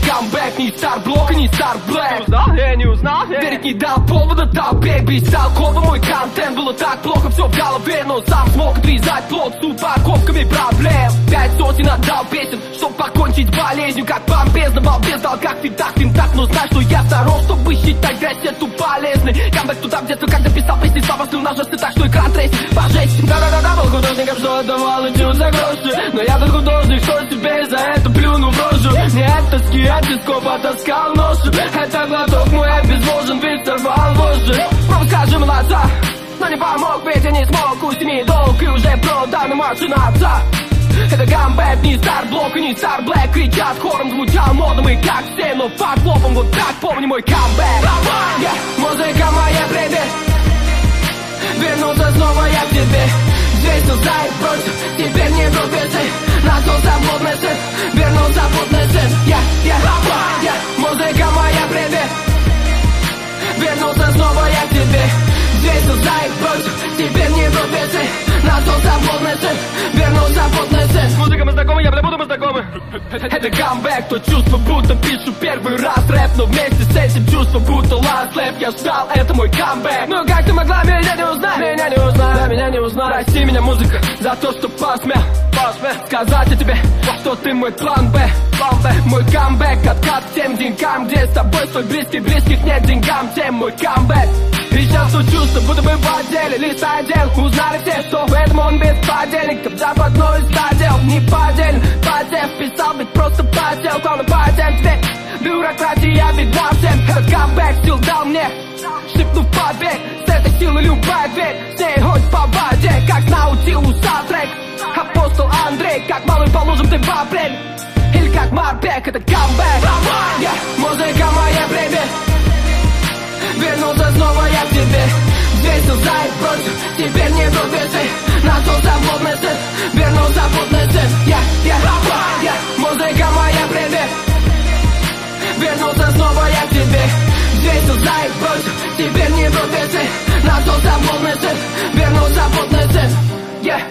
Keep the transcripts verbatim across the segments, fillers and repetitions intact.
камбэк, не стар блок, не стар блэк. Узнал? Я не узнал. Верить не дал повода, толпе писал коды. Мой контент было так плохо, все в голове, но сам смог отрезать плод с упаковками проблем. Пять сотен отдал песен, чтоб покончить болезнью, как помпез на балбез, дал как финтах, финтах. Но знай, что я здоров, чтобы считать грязь эту полезной. Камбэк туда в детство, когда писал песни, слова слюна жесты, так что экран трясет по жести. Да-да-да, был художником, что отдавал этюд за гроши. Но я тот художник, что тебе за это плюну в рожу. Не от тоски, от дисков потаскал ношу. Это глоток мой обезвожен, ведь сорвал вожжи. Мама, скажи, молодца, но не помог, ведь я не смог. У семьи долг и уже продана машина отца. Это камбэк, не стар блок и не стар блэк. Кричат хором, звучал модом и как все, но факт лопом, вот так помни мой камбэк. Yeah, музыка моя привет, вернуться снова я к тебе. Здесь все за и против, теперь не глупецы. Нашелся блудный сын, вернулся блудный сын. Yeah, yeah, yeah, музыка моя привет, вернуться снова я к тебе. Здесь все за и против, теперь не глупецы. Нашелся блудный сын, вернулся блудный сын. Музыка мы знакомы, я бля буду мы знакомы. Это камбэк, то чувство, будто пишу первый раз рэп. Но вместе с этим чувство, будто last lap. Я ждал, это мой камбэк. Ну как ты могла меня не узнать? Меня не узнать, да, меня не узнать. Прости меня, музыка, за то, что посмел, посмел сказать о тебе, что ты мой план Б, план Б. Мой камбэк, откат тем деньгам, где с тобой столь близкий, близких нет деньгам, тем мой камбэк. И сейчас то чувство, будто бы в отделе, лишь отдел. Узнали все, что в этом он без подельников. Западной стадил, не подельник, подев. Писал, ведь просто потел, главный патент ведь. Бюрократия беда всем. Этот камбэк сил дал мне, шепнув побег. С этой силой любая дверь, с ней хоть по воде. Как наутилуса трек, апостол Андрей. Как малый по лужам ты в апрель, или как Марбек, это камбэк. Yeah, музыка моя привет, вернулся снова я к тебе. Здесь все за и против, теперь не глупецы. Нашелся блудный сын, вернулся блудный сын. Yeah, yeah, yeah, музыка моя привет, вернулся снова я к тебе. Здесь все за и против, теперь не глупецы. Нашелся блудный сын, вернулся блудный сын. Yeah.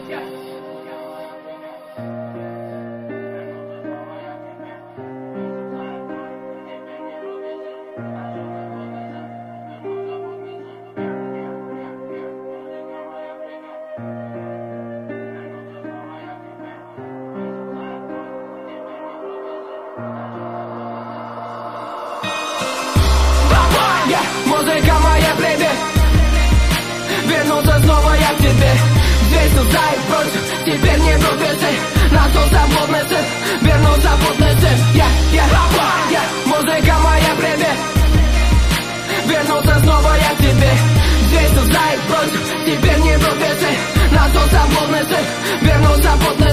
Музыка моя привет, вернулся снова я к тебе. Здесь все за и против, теперь не глупецы. Нашелся блудный сын, вернулся блудный сын. Yeah, yeah, yeah, музыка моя привет, вернулся снова я к тебе. Здесь все за и против, теперь не глупецы. Нашелся блудный сын, вернулся блудный сын.